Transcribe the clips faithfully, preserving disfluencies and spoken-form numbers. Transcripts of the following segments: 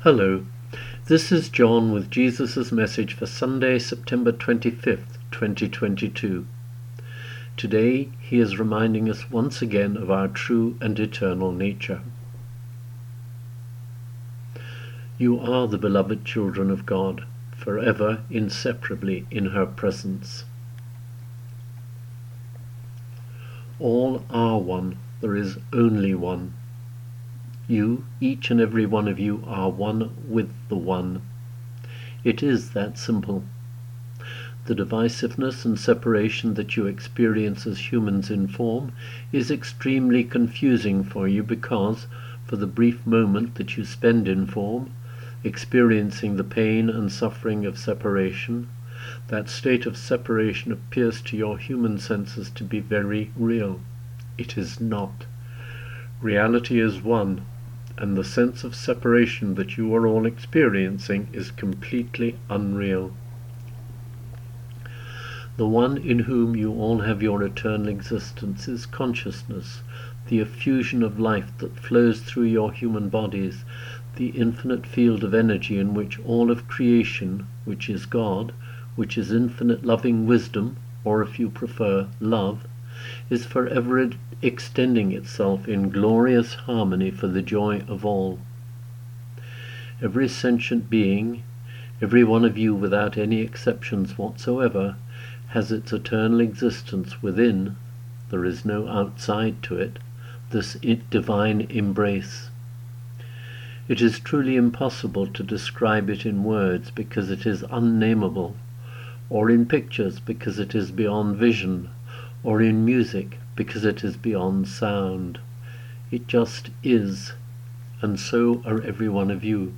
Hello, this is John with Jesus' message for Sunday, September twenty-fifth, twenty twenty-two. Today he is reminding us once again of our true and eternal nature. You are the beloved children of God, forever inseparably in her presence. All are one, there is only one. You, each and every one of you, are one with the One. It is that simple. The divisiveness and separation that you experience as humans in form is extremely confusing for you because, for the brief moment that you spend in form, experiencing the pain and suffering of separation, that state of separation appears to your human senses to be very real. It is not. Reality is one, and the sense of separation that you are all experiencing is completely unreal. The one in whom you all have your eternal existence is consciousness, the effusion of life that flows through your human bodies, the infinite field of energy in which all of creation, which is God, which is infinite loving wisdom, or if you prefer, love, is forever extending itself in glorious harmony for the joy of all. Every sentient being, every one of you without any exceptions whatsoever, has its eternal existence within, there is no outside to it, this divine embrace. It is truly impossible to describe it in words because it is unnameable, or in pictures because it is beyond vision, or in music because it is beyond sound. It just is, and so are every one of you.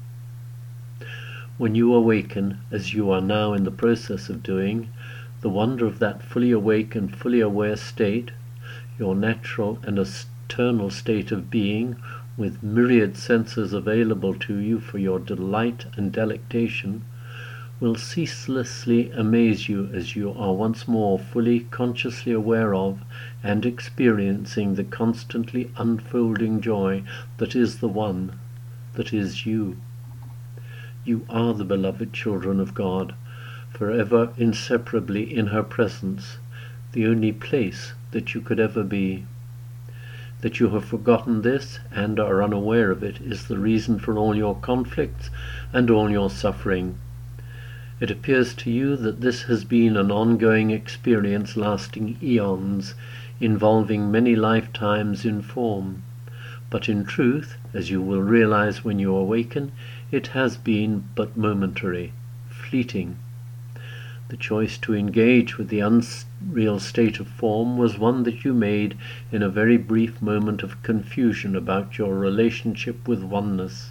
When you awaken, as you are now in the process of doing, the wonder of that fully awake and fully aware state, your natural and eternal state of being, with myriad senses available to you for your delight and delectation, will ceaselessly amaze you as you are once more fully consciously aware of and experiencing the constantly unfolding joy that is the One, that is you. You are the beloved children of God, forever inseparably in her presence, the only place that you could ever be. That you have forgotten this and are unaware of it is the reason for all your conflicts and all your suffering. It appears to you that this has been an ongoing experience lasting eons, involving many lifetimes in form. But in truth, as you will realize when you awaken, it has been but momentary, fleeting. The choice to engage with the unreal state of form was one that you made in a very brief moment of confusion about your relationship with oneness.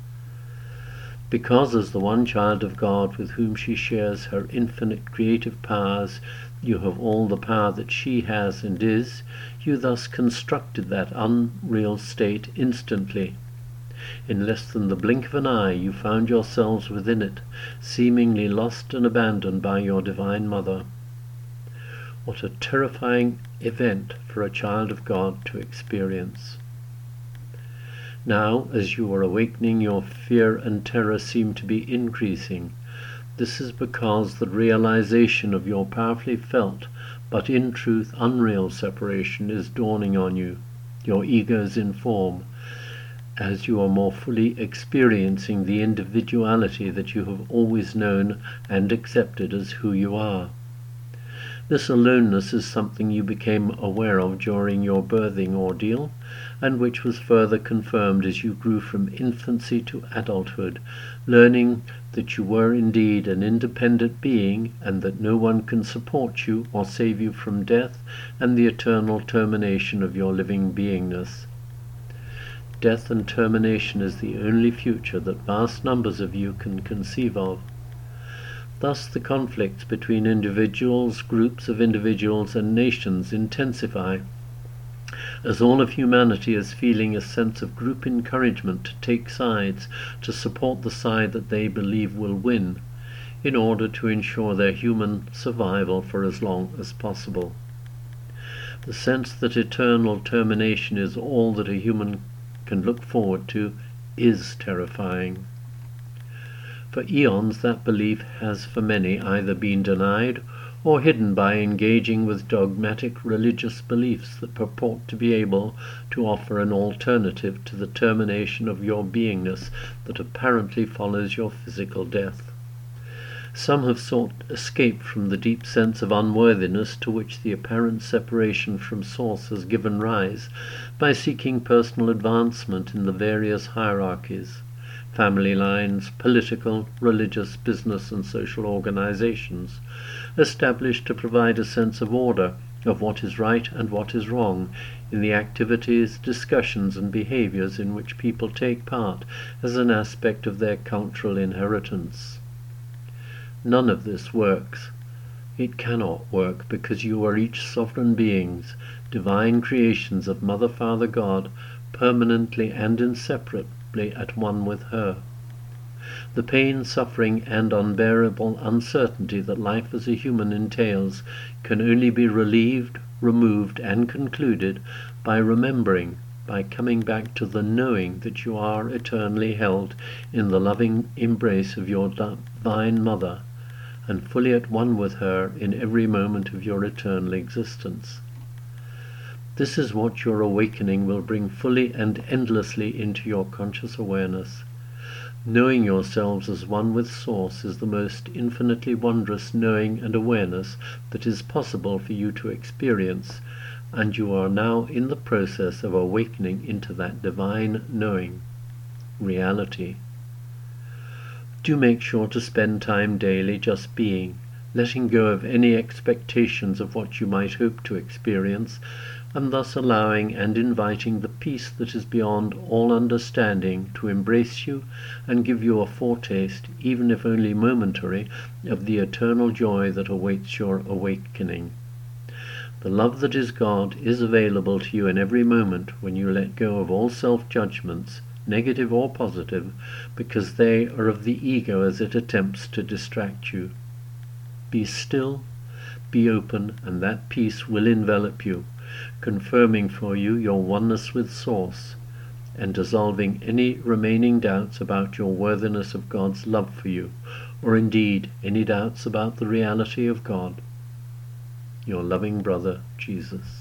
Because as the one child of God with whom she shares her infinite creative powers, you have all the power that she has and is, you thus constructed that unreal state instantly. In less than the blink of an eye you found yourselves within it, seemingly lost and abandoned by your Divine Mother. What a terrifying event for a child of God to experience. Now, as you are awakening, your fear and terror seem to be increasing. This is because the realization of your powerfully felt, but in truth unreal separation is dawning on you, your egos in form, as you are more fully experiencing the individuality that you have always known and accepted as who you are. This aloneness is something you became aware of during your birthing ordeal, and which was further confirmed as you grew from infancy to adulthood, learning that you were indeed an independent being, and that no one can support you or save you from death and the eternal termination of your living beingness. Death and termination is the only future that vast numbers of you can conceive of. Thus the conflicts between individuals, groups of individuals, and nations intensify, as all of humanity is feeling a sense of group encouragement to take sides, to support the side that they believe will win, in order to ensure their human survival for as long as possible. The sense that eternal termination is all that a human can look forward to is terrifying. For eons that belief has for many either been denied or hidden by engaging with dogmatic religious beliefs that purport to be able to offer an alternative to the termination of your beingness that apparently follows your physical death. Some have sought escape from the deep sense of unworthiness to which the apparent separation from Source has given rise by seeking personal advancement in the various hierarchies, family lines, political, religious, business and social organizations, established to provide a sense of order, of what is right and what is wrong, in the activities, discussions and behaviors in which people take part as an aspect of their cultural inheritance. None of this works. It cannot work because you are each sovereign beings, divine creations of Mother, Father, God, permanently and inseparably at one with her. The pain, suffering, and unbearable uncertainty that life as a human entails can only be relieved, removed, and concluded by remembering, by coming back to the knowing that you are eternally held in the loving embrace of your divine Mother, and fully at one with her in every moment of your eternal existence. This is what your awakening will bring fully and endlessly into your conscious awareness. Knowing yourselves as one with Source is the most infinitely wondrous knowing and awareness that is possible for you to experience, and you are now in the process of awakening into that divine knowing, reality. Do make sure to spend time daily just being, letting go of any expectations of what you might hope to experience, and thus allowing and inviting the peace that is beyond all understanding to embrace you and give you a foretaste, even if only momentary, of the eternal joy that awaits your awakening. The love that is God is available to you in every moment when you let go of all self-judgments, negative or positive, because they are of the ego as it attempts to distract you. Be still, be open, and that peace will envelop you, confirming for you your oneness with Source, and dissolving any remaining doubts about your worthiness of God's love for you, or indeed any doubts about the reality of God. Your loving brother, Jesus.